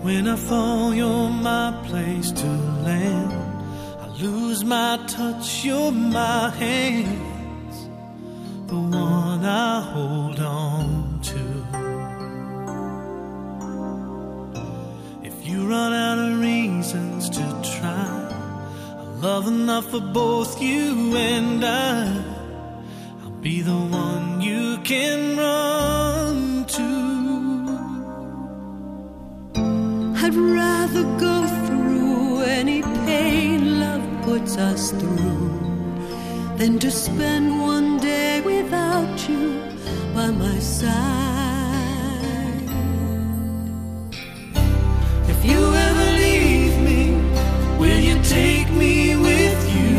When I fall, you're my place to land. I lose my touch, you're my hands, the one I hold on to. If you run out of reasons to try, I'll love enough for both you and I'll be the one you can run to. I'd rather go through any pain love puts us through than to spend one day without you by my side. If you ever leave me, will you take me with you?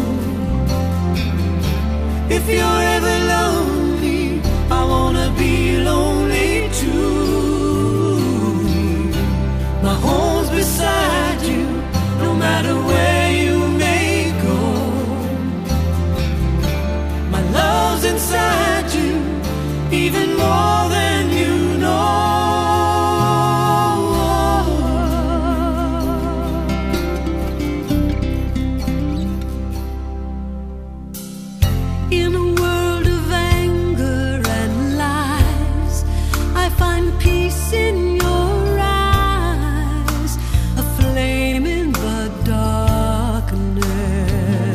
If you're ever lonely, I wanna be lonely too. My home's beside you, no matter where you may go. My love's inside you, even more than you know. In a world of anger and lies, I find peace in your eyes, a flame in the darkness.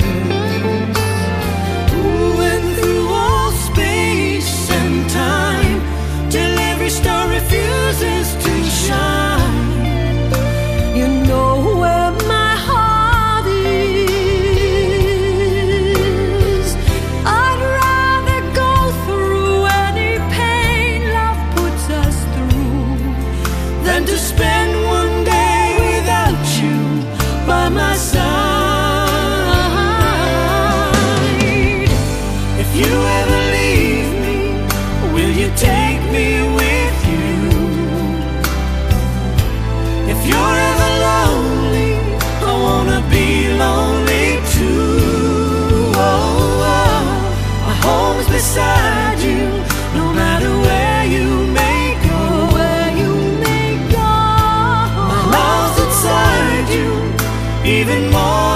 Ooh, and through all space and time, till every star refuses to shine, You know where my heart is. I'd rather go through any pain love puts us through than to spend one day without you by my side. If you ever leave me, will you take me with you? If you're ever lonely, I wanna be lonely too. Oh, oh, my home's beside you, no matter where you may go. where you may go. My love's inside you, even more